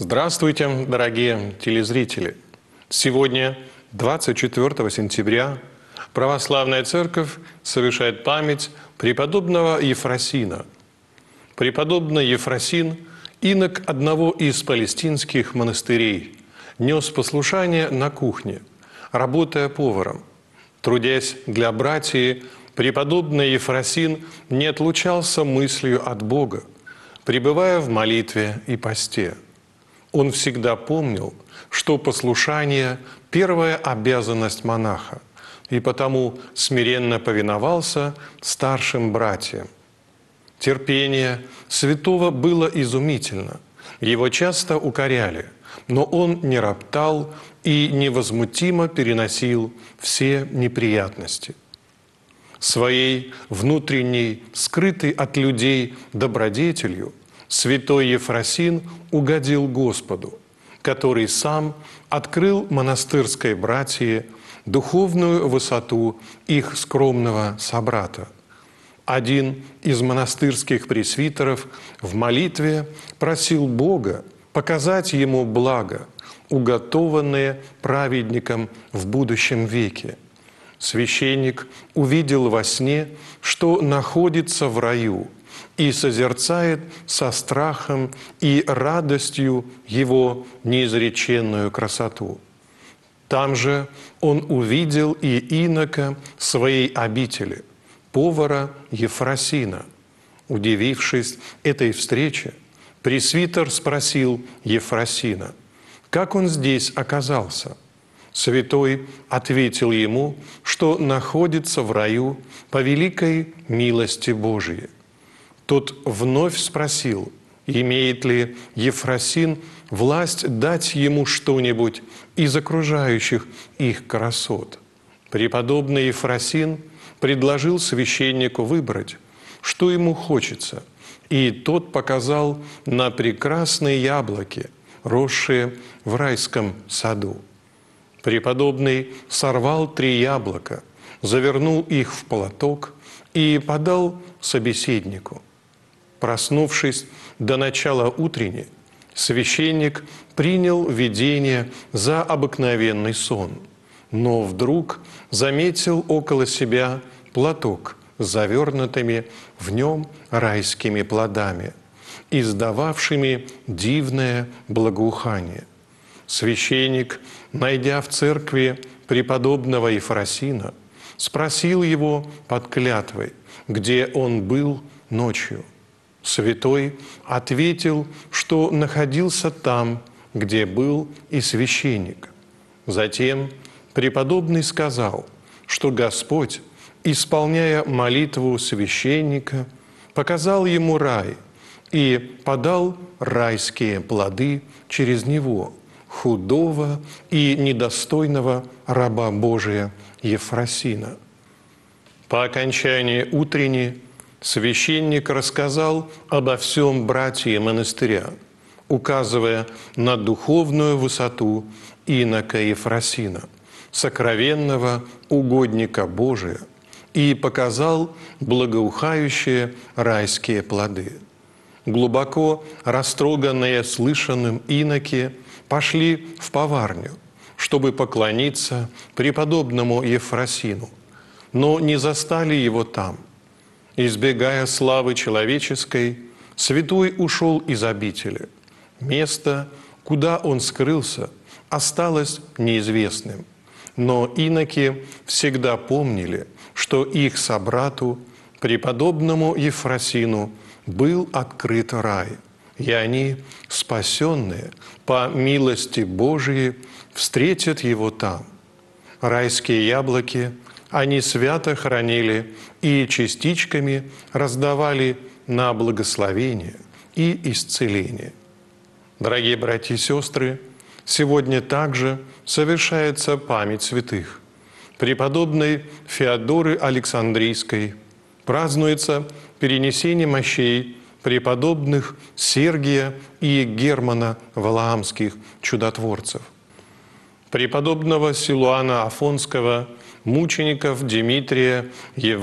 Здравствуйте, дорогие телезрители! Сегодня, 24 сентября, Православная Церковь совершает память преподобного Ефросина. Преподобный Ефросин, инок одного из палестинских монастырей, нес послушание на кухне, работая поваром. Трудясь для братьев, преподобный Ефросин не отлучался мыслью от Бога, пребывая в молитве и посте. Он всегда помнил, что послушание – первая обязанность монаха, и потому смиренно повиновался старшим братьям. Терпение святого было изумительно. Его часто укоряли, но он не роптал и невозмутимо переносил все неприятности. Своей внутренней, скрытой от людей добродетелью святой Ефросин угодил Господу, который сам открыл монастырской братье духовную высоту их скромного собрата. Один из монастырских пресвитеров в молитве просил Бога показать ему благо, уготованное праведникам в будущем веке. Священник увидел во сне, что находится в раю, и созерцает со страхом и радостью его неизреченную красоту. Там же он увидел и инока своей обители, повара Ефросина. Удивившись этой встрече, пресвитер спросил Ефросина, как он здесь оказался. Святой ответил ему, что находится в раю по великой милости Божией. Тот вновь спросил, имеет ли Ефросин власть дать ему что-нибудь из окружающих их красот. Преподобный Ефросин предложил священнику выбрать, что ему хочется, и тот показал на прекрасные яблоки, росшие в райском саду. Преподобный сорвал 3 яблока, завернул их в платок и подал собеседнику. Проснувшись до начала утренней, священник принял видение за обыкновенный сон, но вдруг заметил около себя платок с завернутыми в нем райскими плодами, издававшими дивное благоухание. Священник, найдя в церкви преподобного Ефросина, спросил его под клятвой, где он был ночью. Святой ответил, что находился там, где был и священник. Затем преподобный сказал, что Господь, исполняя молитву священника, показал ему рай и подал райские плоды через него, худого и недостойного раба Божия Ефросина. По окончании утренней священник рассказал обо всем братье монастыря, указывая на духовную высоту инока Ефросина, сокровенного угодника Божия, и показал благоухающие райские плоды. Глубоко растроганные слышанным иноки пошли в поварню, чтобы поклониться преподобному Ефросину, но не застали его там. Избегая славы человеческой, святой ушел из обители. Место, куда он скрылся, осталось неизвестным. Но иноки всегда помнили, что их собрату, преподобному Ефросину, был открыт рай, и они, спасенные по милости Божией, встретят его там. Райские яблоки они свято хранили и частичками раздавали на благословение и исцеление. Дорогие братья и сестры, сегодня также совершается память святых. Преподобной Феодоры Александрийской празднуется перенесение мощей преподобных Сергия и Германа Валаамских чудотворцев, преподобного Силуана Афонского, мучеников Димитрия,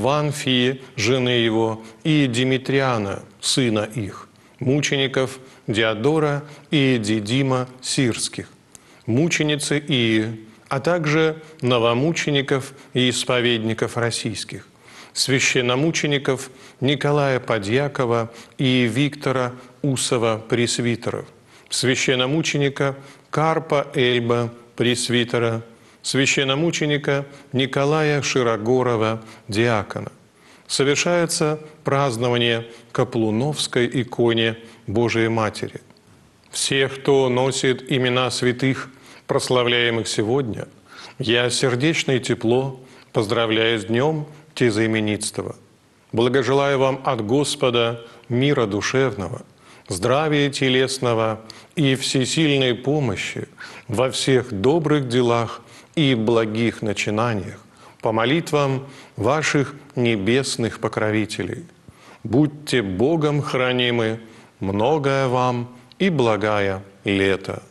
Еванфии, жены его, и Димитриана, сына их, мучеников Диодора и Дидима Сирских, мученицы Ии, а также новомучеников и исповедников российских, священномучеников Николая Подьякова и Виктора Усова-пресвитеров, священномученика Карпа Эльба, пресвитера, священномученика Николая Широгорова, диакона. Совершается празднование Каплуновской иконе Божией Матери. Всех, кто носит имена святых, прославляемых сегодня, я сердечно и тепло поздравляю с днем тезаименитства. Благожелаю вам от Господа мира душевного, здравия телесного и всесильной помощи во всех добрых делах и благих начинаниях, по молитвам ваших небесных покровителей. Будьте Богом хранимы, многое вам и благая лето.